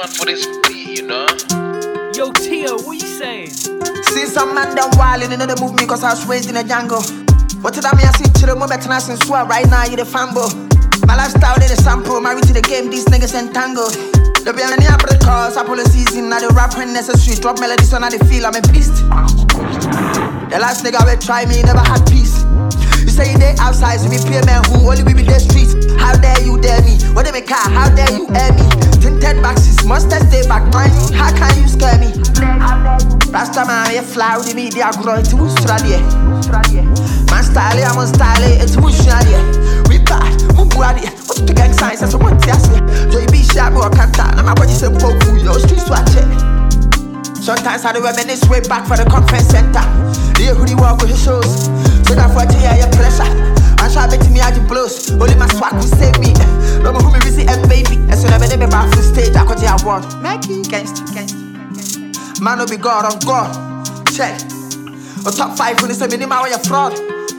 for this beat, you know. Yo, Tio, what you saying? See some man done wildin', they move me cause I was raised in a jungle. What did I mean? I see to the moment and I sing swear right now, you the fanbo. My lifestyle, they the sample, married to the game, these niggas entangled. They be any apple cause, I pull a season, now they rap when necessary. Drop melodies on how they feel, I'm a beast. The last nigga will try me, never had peace. You say you dey outside, so me pay man who only we be the streets. How dare you dare me? What they make car? How dare you air me? Tinted boxes, must stay back, man. How can you scare me? Rasta man, you fly with the media, grow into Australia. Man style, I'm on style, it's Australia. We bad, Mumbuadi. What's the gang signs? That's what I say. JB Sharp or Kanta, and my body say, Pope, your streets watch it. Sometimes I do reminisce way back for the conference center. Yeah, who do you walk with his shoes? So that for you, your pressure. I try to me out the blows. Only my swag will save me. No more who me visit and baby. And so never never back from the stage. I could have won. Mackie, gangsta. Man will be God on God. Check. On top 5 when it's a minimum when you're fraud.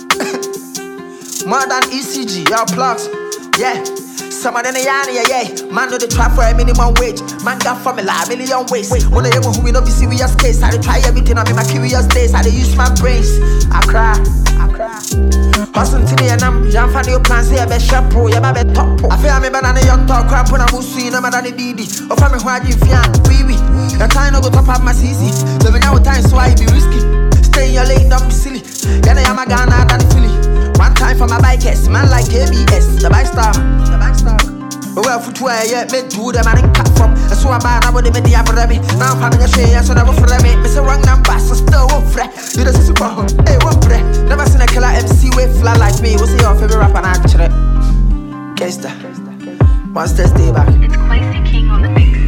More than ECG, your plugs. Yeah. Some of them yeah. Man know the trap for a minimum wage. Man got formula, million ways. When I who we know be serious case, I try everything on me, my curious days. I use my brains. I cry. Hustle to the and young fan your plans here, be sharp pro, yeah, my top. I feel I'm a banana young talk, crap when I'm sweet, no matter the DD. Or for me, why you feel, wee. The time no go top up my CC. Living out time, so I be risky. Stay in your lane, don't be silly. Then I am a Ghana, than Philly. One time for my bikers, man like ABS, the bike star. But well, for 2 years, me do them and then cut from. And so I'm bad, I would have made the average. Now I'm having a share, so never for me. Miss a wrong number, so still won't fret. You just super home, hey, won't fret. Never seen a killer MC with fly like me. What's your favorite rapper and actually? Gangsta. Monsters day back. It's Classy King on the mix.